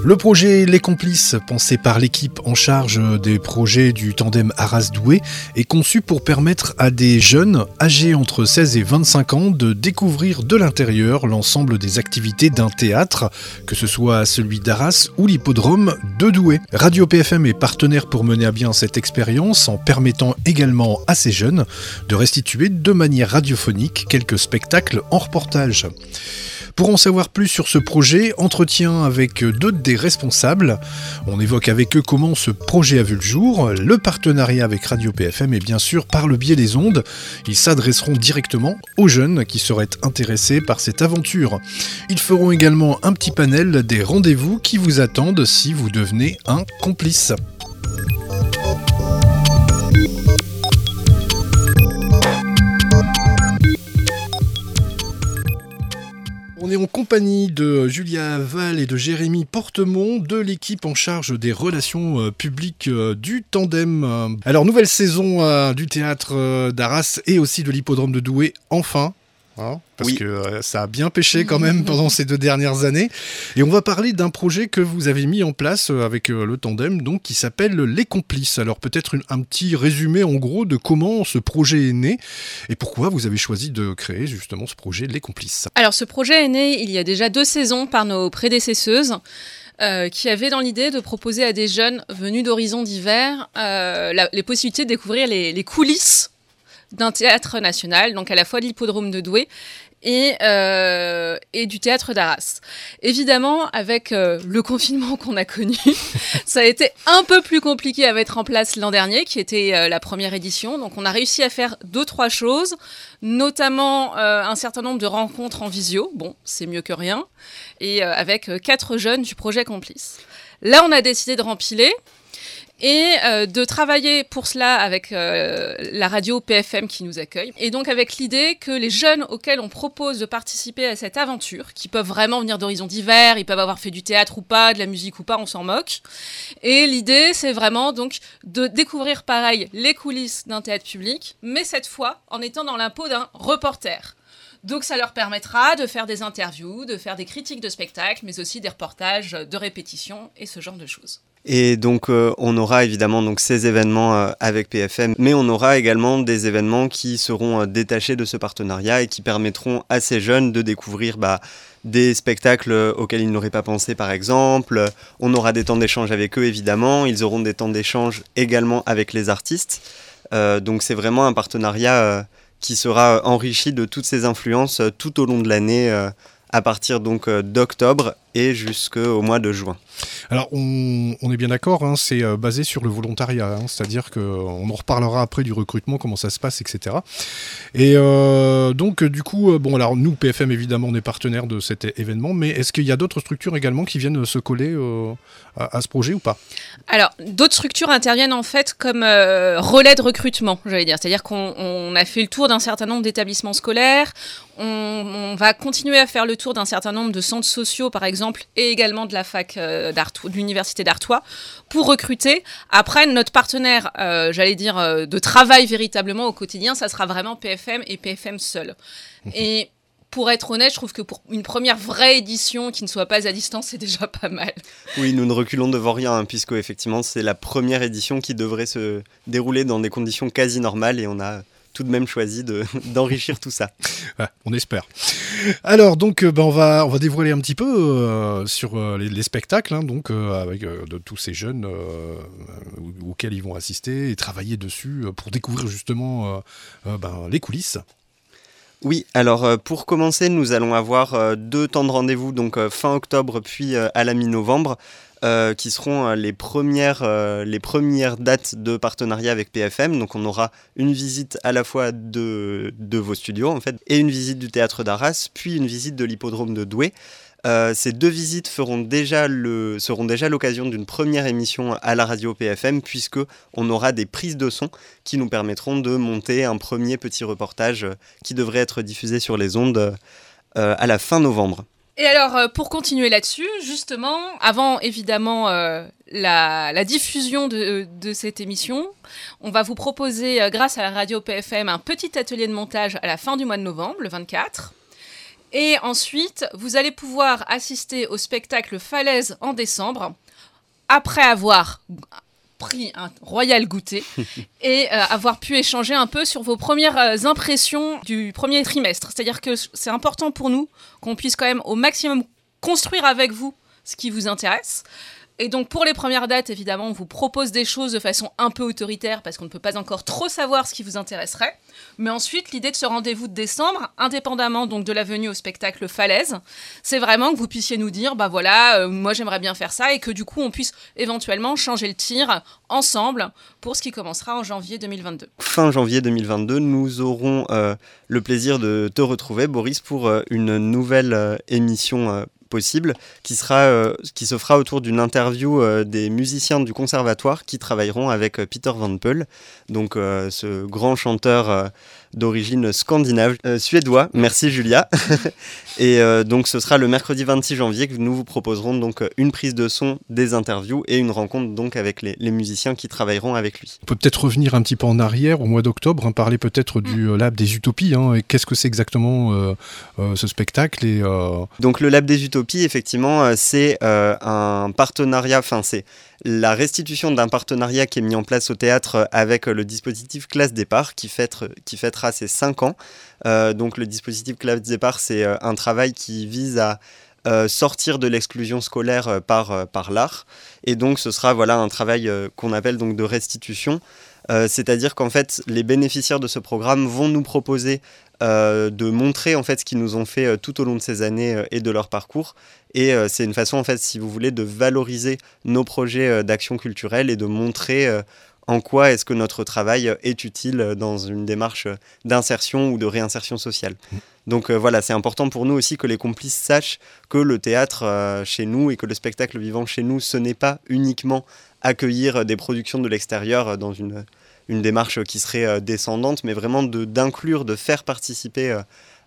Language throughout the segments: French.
Le projet Les Complices, pensé par l'équipe en charge des projets du tandem Arras-Douai, est conçu pour permettre à des jeunes âgés entre 16 et 25 ans de découvrir de l'intérieur l'ensemble des activités d'un théâtre, que ce soit celui d'Arras ou l'hippodrome de Douai. Radio PFM est partenaire pour mener à bien cette expérience en permettant également à ces jeunes de restituer de manière radiophonique quelques spectacles en reportage. Pour en savoir plus sur ce projet, entretien avec deux des responsables. On évoque avec eux comment ce projet a vu le jour, le partenariat avec Radio PFM et bien sûr par le biais des ondes. Ils s'adresseront directement aux jeunes qui seraient intéressés par cette aventure. Ils feront également un petit panel des rendez-vous qui vous attendent si vous devenez un complice. On est en compagnie de Julia Val et de Jérémy Portemont, de l'équipe en charge des relations publiques du Tandem. Alors, nouvelle saison du théâtre d'Arras et aussi de l'hippodrome de Douai, enfin. Parce que ça a bien pêché quand même pendant ces 2 dernières années. Et on va parler d'un projet que vous avez mis en place avec le Tandem, donc, qui s'appelle Les Complices. Alors peut-être un petit résumé en gros de comment ce projet est né et pourquoi vous avez choisi de créer justement ce projet Les Complices. Alors ce projet est né il y a déjà 2 saisons par nos prédécesseuses. Qui avaient dans l'idée de proposer à des jeunes venus d'horizons divers les possibilités de découvrir les coulisses d'un théâtre national, donc à la fois de l'hippodrome de Douai et du théâtre d'Arras. Évidemment, avec le confinement qu'on a connu, ça a été un peu plus compliqué à mettre en place l'an dernier, qui était la première édition. Donc on a réussi à faire 2-3 choses, notamment un certain nombre de rencontres en visio. Bon, c'est mieux que rien. Et avec 4 jeunes du projet Complice. Là, on a décidé de rempiler et de travailler pour cela avec la radio PFM qui nous accueille. Et donc avec l'idée que les jeunes auxquels on propose de participer à cette aventure, qui peuvent vraiment venir d'horizons divers, ils peuvent avoir fait du théâtre ou pas, de la musique ou pas, on s'en moque. Et l'idée, c'est vraiment donc de découvrir pareil les coulisses d'un théâtre public, mais cette fois en étant dans la peau d'un reporter. Donc ça leur permettra de faire des interviews, de faire des critiques de spectacles, mais aussi des reportages de répétition et ce genre de choses. Et donc on aura évidemment donc, ces événements avec PFM, mais on aura également des événements qui seront détachés de ce partenariat et qui permettront à ces jeunes de découvrir des spectacles auxquels ils n'auraient pas pensé par exemple. On aura des temps d'échange avec eux évidemment, ils auront des temps d'échange également avec les artistes. Donc c'est vraiment un partenariat qui sera enrichi de toutes ces influences tout au long de l'année à partir donc d'octobre et jusqu'au mois de juin. Alors on est bien d'accord, c'est basé sur le volontariat, c'est-à-dire qu'on en reparlera après du recrutement, comment ça se passe, etc. Et donc du coup, alors nous PFM évidemment on est partenaire de cet événement, mais est-ce qu'il y a d'autres structures également qui viennent se coller à ce projet ou pas ? Alors d'autres structures interviennent en fait comme relais de recrutement, j'allais dire, c'est-à-dire qu'on a fait le tour d'un certain nombre d'établissements scolaires, on va continuer à faire le tour d'un certain nombre de centres sociaux par exemple, et également de la fac de l'université d'Artois, pour recruter. Après, notre partenaire, de travail véritablement au quotidien, ça sera vraiment PFM et PFM seul. Et pour être honnête, je trouve que pour une première vraie édition qui ne soit pas à distance, c'est déjà pas mal. Oui, nous ne reculons devant rien, puisque effectivement, c'est la première édition qui devrait se dérouler dans des conditions quasi normales, et on a tout de même choisi d'enrichir tout ça. Ouais, on espère. Alors donc on va dévoiler un petit peu sur les spectacles avec de tous ces jeunes auxquels ils vont assister et travailler dessus pour découvrir justement les coulisses. Oui, alors pour commencer, nous allons avoir 2 temps de rendez-vous, donc fin octobre puis à la mi-novembre, qui seront les premières dates de partenariat avec PFM. Donc on aura une visite à la fois de vos studios en fait, et une visite du théâtre d'Arras, puis une visite de l'hippodrome de Douai. Ces 2 visites seront déjà l'occasion d'une première émission à la radio PFM, puisque on aura des prises de son qui nous permettront de monter un premier petit reportage qui devrait être diffusé sur les ondes à la fin novembre. Et alors, pour continuer là-dessus, justement, avant évidemment la diffusion de cette émission, on va vous proposer, grâce à la radio PFM, un petit atelier de montage à la fin du mois de novembre, le 24. Et ensuite, vous allez pouvoir assister au spectacle Falaise en décembre, après avoir pris un royal goûter et avoir pu échanger un peu sur vos premières impressions du premier trimestre. C'est-à-dire que c'est important pour nous qu'on puisse quand même au maximum construire avec vous ce qui vous intéresse. Et donc pour les premières dates, évidemment, on vous propose des choses de façon un peu autoritaire parce qu'on ne peut pas encore trop savoir ce qui vous intéresserait. Mais ensuite, l'idée de ce rendez-vous de décembre, indépendamment donc de la venue au spectacle Falaise, c'est vraiment que vous puissiez nous dire, bah voilà, moi j'aimerais bien faire ça, et que du coup on puisse éventuellement changer le tir ensemble pour ce qui commencera en janvier 2022. Fin janvier 2022, nous aurons le plaisir de te retrouver, Boris, pour une nouvelle émission possible qui se fera autour d'une interview des musiciens du conservatoire qui travailleront avec Peter Van Peul, donc ce grand chanteur d'origine scandinave, suédois. Merci Julia. Et donc ce sera le mercredi 26 janvier que nous vous proposerons donc une prise de son, des interviews et une rencontre donc avec les musiciens qui travailleront avec lui. On peut peut-être revenir un petit peu en arrière au mois d'octobre, parler peut-être du Lab des Utopies, et qu'est-ce que c'est exactement ce spectacle et Donc le Lab des Utopies, effectivement, c'est un partenariat, c'est la restitution d'un partenariat qui est mis en place au théâtre avec le dispositif Classe Départ qui fêtera ses 5 ans. Donc le dispositif Classe Départ, c'est un travail qui vise à sortir de l'exclusion scolaire par l'art. Et donc ce sera un travail qu'on appelle donc de restitution. C'est-à-dire qu'en fait, les bénéficiaires de ce programme vont nous proposer de montrer en fait ce qu'ils nous ont fait tout au long de ces années et de leur parcours. Et c'est une façon, en fait, si vous voulez, de valoriser nos projets d'action culturelle et de montrer en quoi est-ce que notre travail est utile dans une démarche d'insertion ou de réinsertion sociale. Donc c'est important pour nous aussi que les complices sachent que le théâtre chez nous et que le spectacle vivant chez nous, ce n'est pas uniquement accueillir des productions de l'extérieur dans une démarche qui serait descendante, mais vraiment d'inclure, de faire participer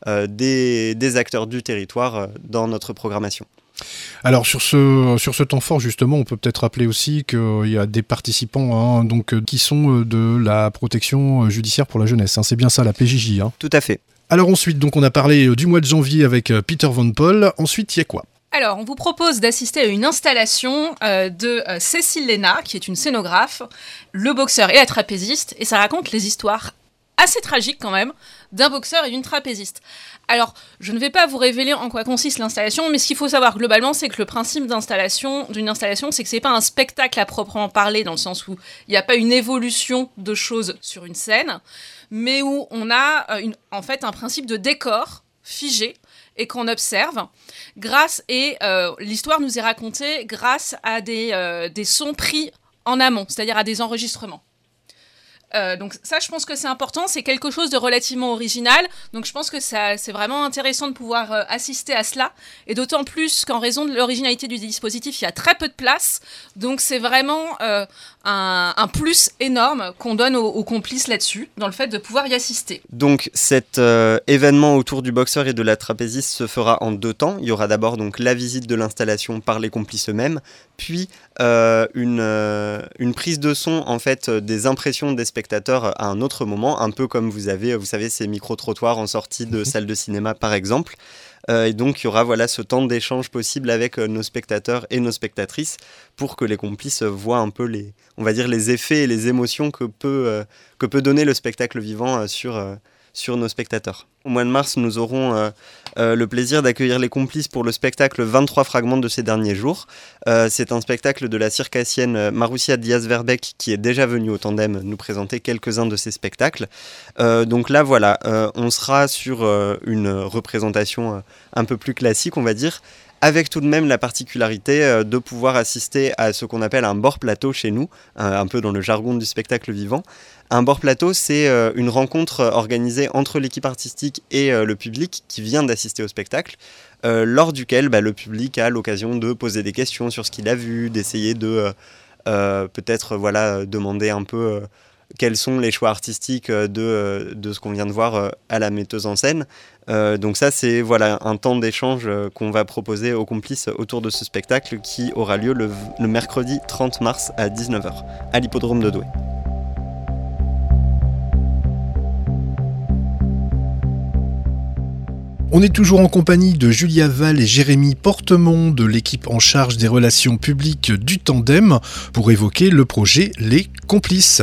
des acteurs du territoire dans notre programmation. Alors sur ce temps fort justement, on peut peut-être rappeler aussi qu'il y a des participants qui sont de la protection judiciaire pour la jeunesse. C'est bien ça, la PJJ. Tout à fait. Alors ensuite, donc on a parlé du mois de janvier avec Peter Van Peul. Ensuite, il y a quoi ? Alors, on vous propose d'assister à une installation de Cécile Léna, qui est une scénographe, le boxeur et la trapéziste, et ça raconte les histoires assez tragiques quand même d'un boxeur et d'une trapéziste. Alors, je ne vais pas vous révéler en quoi consiste l'installation, mais ce qu'il faut savoir globalement, c'est que le principe d'une installation, c'est que c'est pas un spectacle à proprement parler, dans le sens où il n'y a pas une évolution de choses sur une scène, mais où on a en fait un principe de décor figé et qu'on observe l'histoire nous est racontée grâce à des sons pris en amont, c'est-à-dire à des enregistrements. Donc ça, je pense que c'est important, c'est quelque chose de relativement original, donc je pense que c'est vraiment intéressant de pouvoir assister à cela, et d'autant plus qu'en raison de l'originalité du dispositif, il y a très peu de place, donc c'est vraiment un plus énorme qu'on donne aux complices là-dessus, dans le fait de pouvoir y assister. Donc cet événement autour du boxeur et de la trapéziste se fera en 2 temps. Il y aura d'abord donc la visite de l'installation par les complices eux-mêmes, puis une prise de son en fait des impressions des spectateurs à un autre moment, un peu comme vous savez ces micro-trottoirs en sortie de salle de cinéma par exemple. Et donc il y aura ce temps d'échange possible avec nos spectateurs et nos spectatrices pour que les complices voient un peu les effets et les émotions que peut donner le spectacle vivant sur nos spectateurs. Au mois de mars, nous aurons le plaisir d'accueillir les complices pour le spectacle 23 fragments de ces derniers jours. C'est un spectacle de la circassienne Marussia Diaz-Verbeck qui est déjà venue au Tandem nous présenter quelques-uns de ses spectacles. Donc là, on sera sur une représentation un peu plus classique, on va dire, avec tout de même la particularité de pouvoir assister à ce qu'on appelle un bord plateau chez nous, un peu dans le jargon du spectacle vivant. Un bord plateau, c'est une rencontre organisée entre l'équipe artistique et le public qui vient d'assister au spectacle, lors duquel le public a l'occasion de poser des questions sur ce qu'il a vu, d'essayer de peut-être demander un peu quels sont les choix artistiques de ce qu'on vient de voir à la metteuse en scène. Donc ça, c'est un temps d'échange qu'on va proposer aux complices autour de ce spectacle qui aura lieu le mercredi 30 mars à 19h à l'hippodrome de Douai. On est toujours en compagnie de Julia Val et Jérémy Portemont de l'équipe en charge des relations publiques du Tandem pour évoquer le projet Les Complices.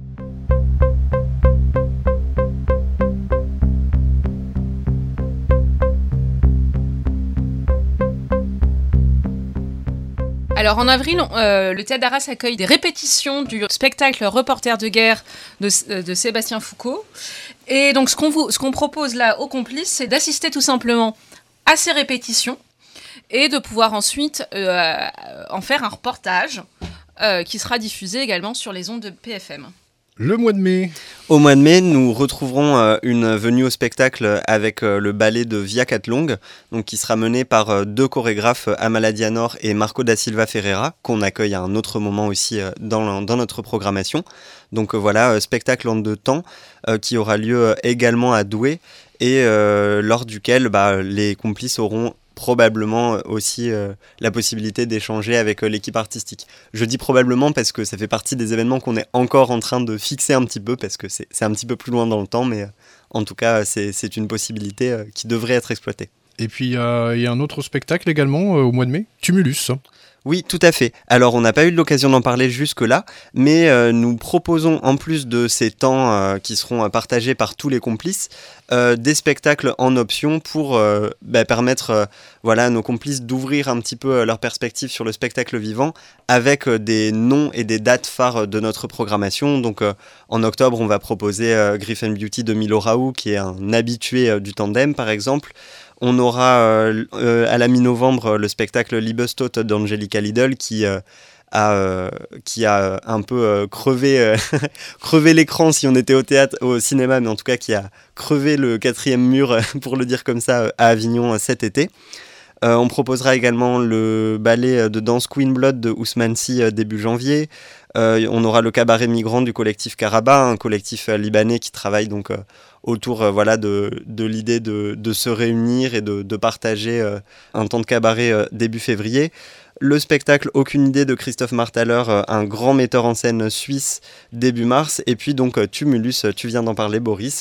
Alors en avril, le Théâtre d'Arras accueille des répétitions du spectacle Reporter de guerre de Sébastien Foucault. Et donc ce qu'on propose là aux complices, c'est d'assister tout simplement à ces répétitions et de pouvoir ensuite en faire un reportage qui sera diffusé également sur les ondes de PFM. Le mois de mai. Au mois de mai, nous retrouverons une venue au spectacle avec le ballet de Via Catlong, donc qui sera mené par deux chorégraphes, Amala Dianor et Marco da Silva Ferreira, qu'on accueille à un autre moment aussi dans notre programmation. Donc voilà, spectacle en 2 temps qui aura lieu également à Douai et lors duquel les complices auront probablement aussi la possibilité d'échanger avec l'équipe artistique. Je dis probablement parce que ça fait partie des événements qu'on est encore en train de fixer un petit peu, parce que c'est un petit peu plus loin dans le temps, mais en tout cas, c'est une possibilité qui devrait être exploitée. Et puis, il y a un autre spectacle également au mois de mai, Tumulus. Oui, tout à fait. Alors, on n'a pas eu l'occasion d'en parler jusque-là, mais nous proposons, en plus de ces temps qui seront partagés par tous les complices, des spectacles en option pour permettre à nos complices d'ouvrir un petit peu leur perspective sur le spectacle vivant avec des noms et des dates phares de notre programmation. Donc, en octobre, on va proposer Griffin Beauty de Milo Raoult, qui est un habitué du Tandem, par exemple. On aura à la mi-novembre le spectacle Liebestod d'Angelica Lidl qui a un peu crevé l'écran si on était au cinéma, mais en tout cas qui a crevé le 4e mur, pour le dire comme ça, à Avignon cet été. On proposera également le ballet de danse Queen Blood de Ousmane Sy début janvier. On aura le cabaret migrant du collectif Karaba, un collectif libanais qui travaille donc autour de l'idée de se réunir et de partager un temps de cabaret début février. Le spectacle Aucune idée de Christophe Marthaler, un grand metteur en scène suisse, début mars. Et puis donc Tumulus, tu viens d'en parler Boris.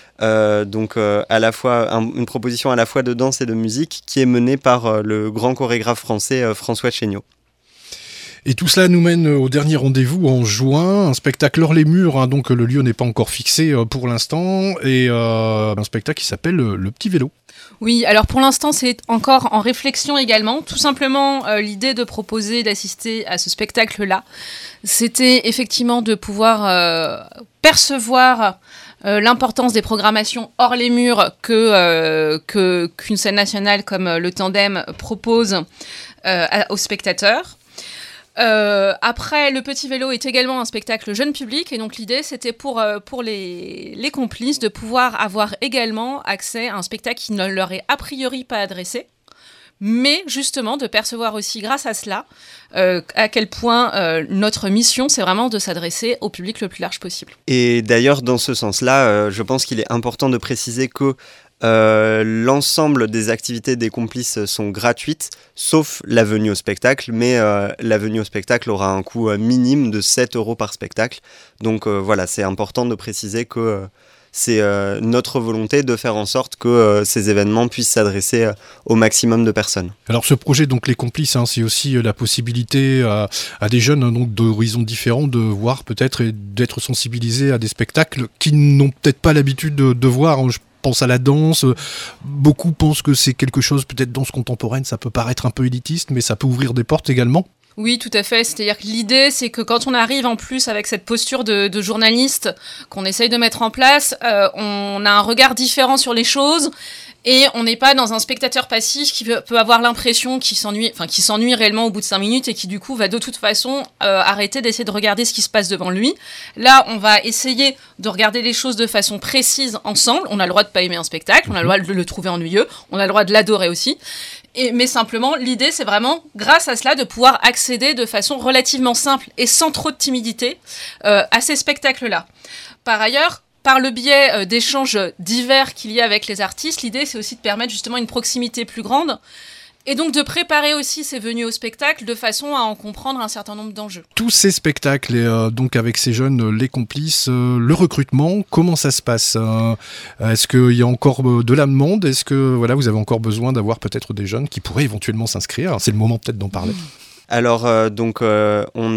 À la fois une proposition à la fois de danse et de musique qui est menée par le grand chorégraphe français François Chéniaud. Et tout cela nous mène au dernier rendez-vous en juin, un spectacle hors les murs, donc le lieu n'est pas encore fixé pour l'instant, et un spectacle qui s'appelle Le Petit Vélo. Oui, alors pour l'instant c'est encore en réflexion également. Tout simplement l'idée de proposer d'assister à ce spectacle-là, c'était effectivement de pouvoir percevoir l'importance des programmations hors les murs qu'une scène nationale comme le Tandem propose aux spectateurs. Après, Le Petit Vélo est également un spectacle jeune public et donc l'idée c'était pour les complices de pouvoir avoir également accès à un spectacle qui ne leur est a priori pas adressé, mais justement de percevoir aussi grâce à cela à quel point notre mission c'est vraiment de s'adresser au public le plus large possible. Et d'ailleurs dans ce sens-là, je pense qu'il est important de préciser que l'ensemble des activités des complices sont gratuites, sauf la venue au spectacle, mais la venue au spectacle aura un coût minime de 7 € par spectacle. Donc c'est important de préciser que c'est notre volonté de faire en sorte que ces événements puissent s'adresser au maximum de personnes. Alors ce projet, donc Les Complices, c'est aussi la possibilité à des jeunes donc d'horizons différents de voir peut-être et d'être sensibilisés à des spectacles qu'ils n'ont peut-être pas l'habitude de voir. Je pense à la danse, beaucoup pensent que c'est quelque chose, peut-être danse contemporaine, ça peut paraître un peu élitiste, mais ça peut ouvrir des portes également. Oui, tout à fait. C'est-à-dire que l'idée, c'est que quand on arrive en plus avec cette posture de journaliste qu'on essaye de mettre en place, on a un regard différent sur les choses et on n'est pas dans un spectateur passif qui peut avoir l'impression qu'il s'ennuie réellement au bout de 5 minutes et qui du coup va de toute façon arrêter d'essayer de regarder ce qui se passe devant lui. Là, on va essayer de regarder les choses de façon précise ensemble. On a le droit de pas aimer un spectacle, on a le droit de le trouver ennuyeux, on a le droit de l'adorer aussi. Mais simplement, l'idée, c'est vraiment, grâce à cela, de pouvoir accéder de façon relativement simple et sans trop de timidité à ces spectacles-là. Par ailleurs, par le biais d'échanges divers qu'il y a avec les artistes, l'idée, c'est aussi de permettre justement une proximité plus grande Et donc de préparer aussi ces venues au spectacle de façon à en comprendre un certain nombre d'enjeux. Tous ces spectacles, et donc avec ces jeunes, les complices, le recrutement, comment ça se passe ? Est-ce qu'il y a encore de la demande ? Est-ce que vous avez encore besoin d'avoir peut-être des jeunes qui pourraient éventuellement s'inscrire ? C'est le moment peut-être d'en parler. Alors, on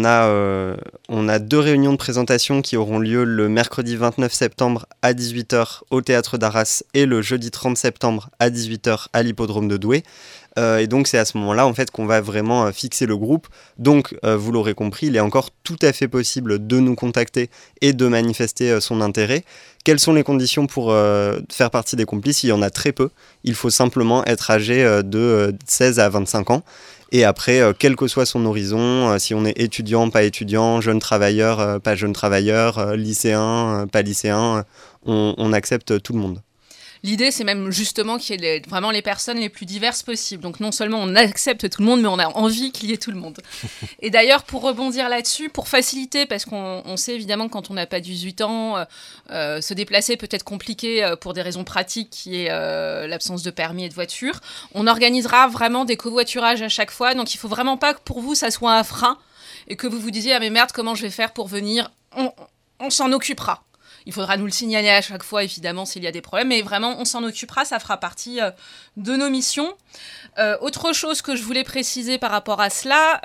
a 2 réunions de présentation qui auront lieu le mercredi 29 septembre à 18h au Théâtre d'Arras et le jeudi 30 septembre à 18h à l'Hippodrome de Douai. Et donc, c'est à ce moment-là en fait, qu'on va vraiment fixer le groupe. Donc, vous l'aurez compris, il est encore tout à fait possible de nous contacter et de manifester son intérêt. Quelles sont les conditions pour faire partie des complices ? Il y en a très peu. Il faut simplement être âgé de 16 à 25 ans. Et après, quel que soit son horizon, si on est étudiant, pas étudiant, jeune travailleur, pas jeune travailleur, lycéen, pas lycéen, on accepte tout le monde. L'idée, c'est même justement qu'il y ait vraiment les personnes les plus diverses possibles. Donc non seulement on accepte tout le monde, mais on a envie qu'il y ait tout le monde. Et d'ailleurs, pour rebondir là-dessus, pour faciliter, parce qu'on sait évidemment que quand on n'a pas 18 ans, se déplacer peut être compliqué pour des raisons pratiques, qui est l'absence de permis et de voiture, on organisera vraiment des covoiturages à chaque fois. Donc il ne faut vraiment pas que pour vous, ça soit un frein et que vous vous disiez « Ah mais merde, comment je vais faire pour venir ?» On s'en occupera. Il faudra nous le signaler à chaque fois, évidemment, s'il y a des problèmes. Mais vraiment, on s'en occupera, ça fera partie de nos missions. Autre chose que je voulais préciser par rapport à cela,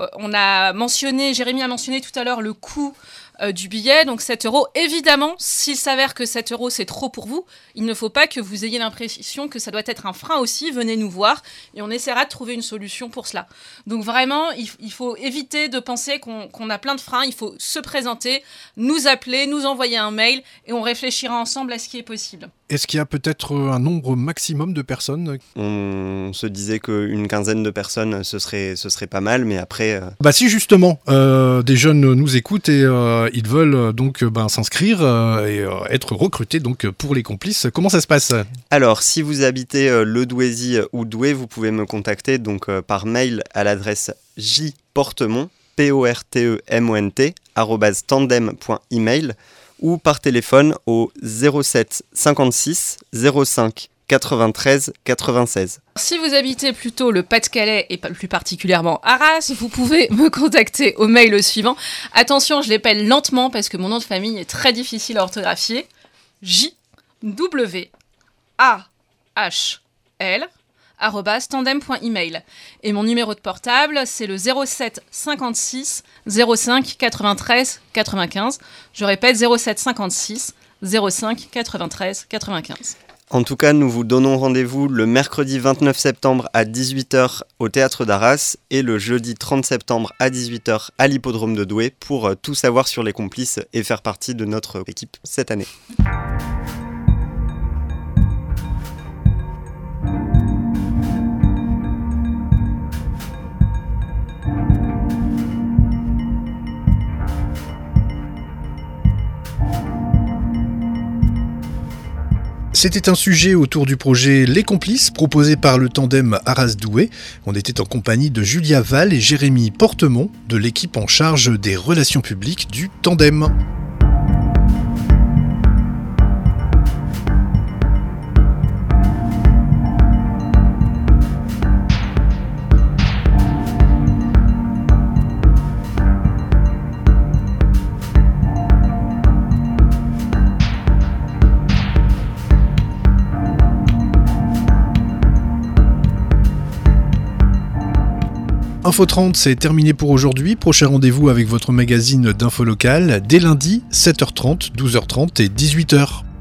Jérémy a mentionné tout à l'heure le coût du billet, donc 7 €. Évidemment, s'il s'avère que 7 € c'est trop pour vous, il ne faut pas que vous ayez l'impression que ça doit être un frein aussi. Venez nous voir et on essaiera de trouver une solution pour cela. Donc vraiment, il faut éviter de penser qu'on a plein de freins. Il faut se présenter, nous appeler, nous envoyer un mail et on réfléchira ensemble à ce qui est possible. Est-ce qu'il y a peut-être un nombre maximum de personnes ? On se disait qu'une quinzaine de personnes, ce serait pas mal, mais après... Si justement, des jeunes nous écoutent et ils veulent donc s'inscrire et être recrutés donc, pour les complices, comment ça se passe ? Alors, si vous habitez le Douaisis ou Douai, vous pouvez me contacter donc, par mail à l'adresse jportemont, portemont, @tandem.email ou par téléphone au 07 56 05 93 96. Si vous habitez plutôt le Pas-de-Calais et plus particulièrement Arras, vous pouvez me contacter au mail suivant. Attention, je l'épelle lentement parce que mon nom de famille est très difficile à orthographier. jwahl@tandem.email. Et mon numéro de portable, c'est le 07 56 05 93 95. Je répète, 07 56 05 93 95. En tout cas, nous vous donnons rendez-vous le mercredi 29 septembre à 18h au Théâtre d'Arras et le jeudi 30 septembre à 18h à l'Hippodrome de Douai pour tout savoir sur les complices et faire partie de notre équipe cette année. C'était un sujet autour du projet Les Complices, proposé par le tandem Arras-Douai. On était en compagnie de Julia Wahl et Jérémy Portemont, de l'équipe en charge des relations publiques du tandem. Info 30, c'est terminé pour aujourd'hui. Prochain rendez-vous avec votre magazine d'info locale dès lundi, 7h30, 12h30 et 18h.